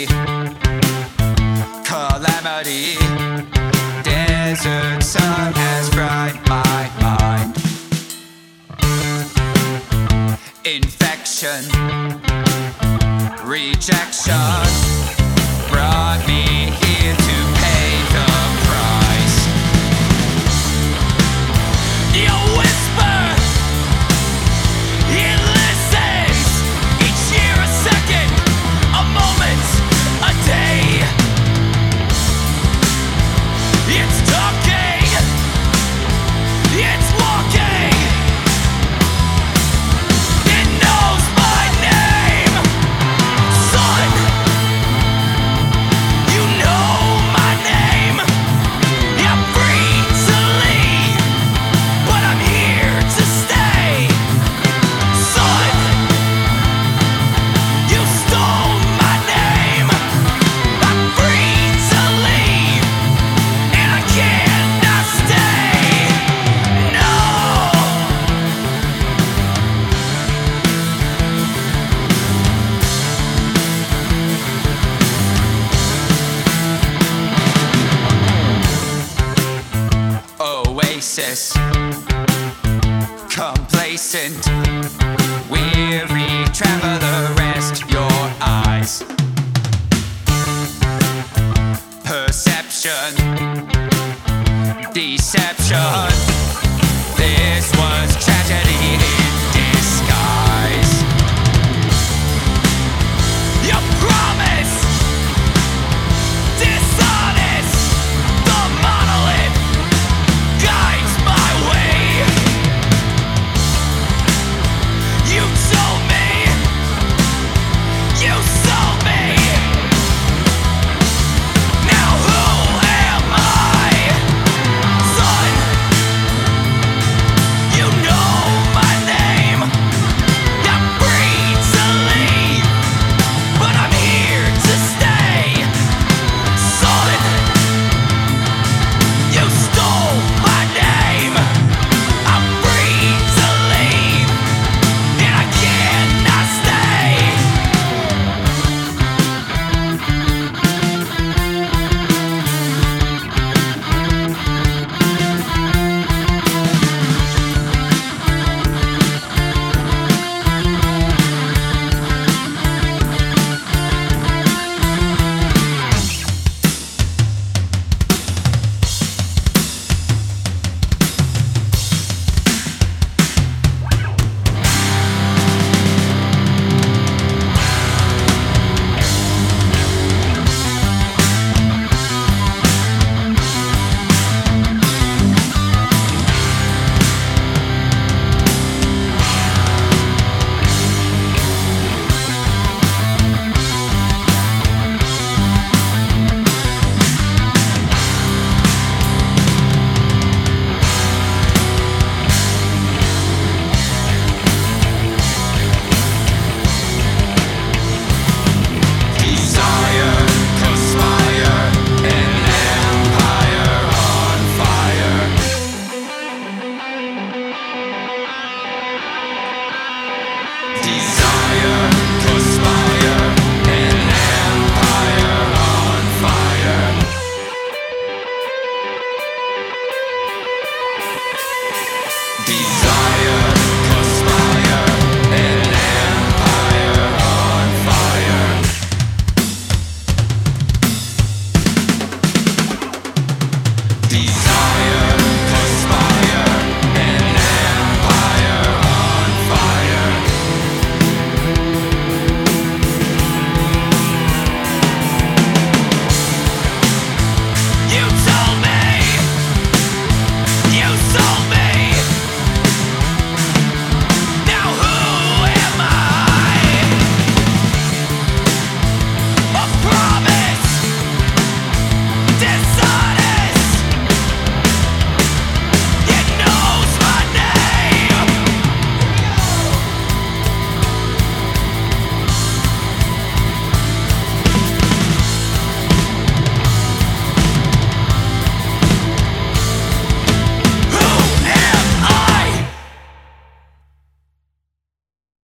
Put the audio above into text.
calamity. Desert sun has fried my mind. Infection, rejection brought me here to pay the price. You whisper, it listens. Each year a second, a moment, a day. It's talking, it's walking. It knows my name, son. You know my name. I'm free to leave, but I'm here to stay, son. You stole my name. I'm free to leave, and I cannot stay. No. Oasis, complacent, weary traveler, rest your eyes. Perception, deception, this was tragedy.